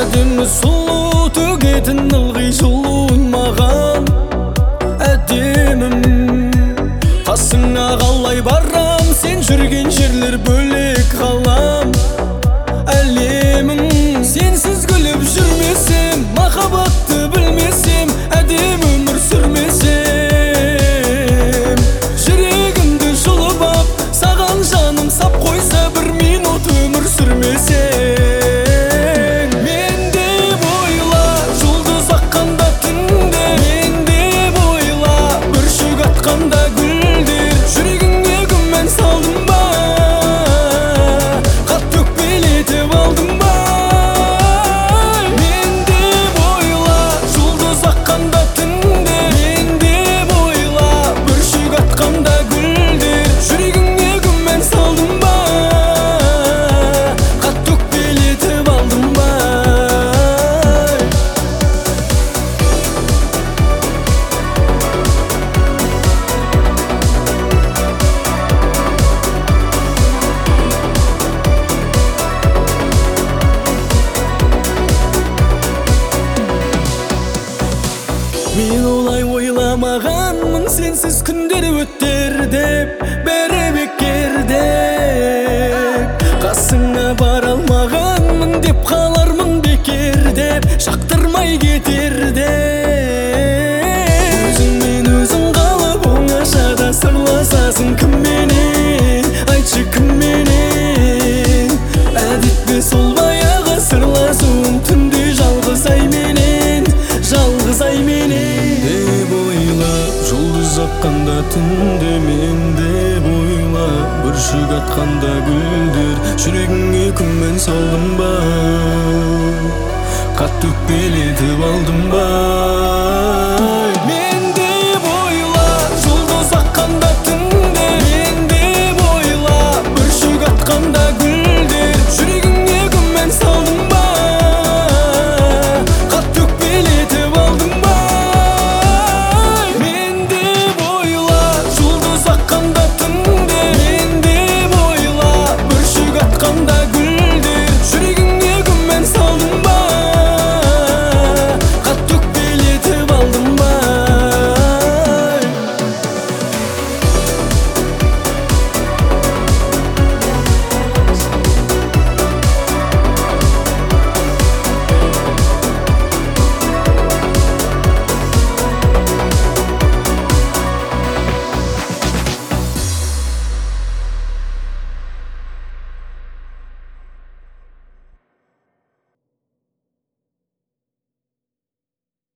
әдемі сұлу төгетін ылғи жылуын маған. Әдемім қасыңа қалай барам, сен жүрген жерлер бөлек ғалам. Әлемің сенсіз күліп жүрмесем, махаббатты білмесем, әдем өмір сүрмесем. Жүрегімді жұлып ап, саған жаным сап қойса, бір минут өмір сүрмесем. Мен олай ойламағанмын, сенсіз күндер өтер деп, бәрі бекер деп. Қасыңа бара алмағанмын деп, қалармын бекер деп, шақтырмай кетер деп. Өзіңмен өзің қалып, оңашада сырласасың кімменен, айтшы кімменен. Әдетте сол баяғы сырласуым, түнде жалғыз айменен, жалғыз айменен. Деп ойлап, жұлдыз аққанда түнде, мен деп ойлап, бүршік атқанда гүлдер, жүрегіңе күмән салдым ба, қатты өкпелетіп алдым ба.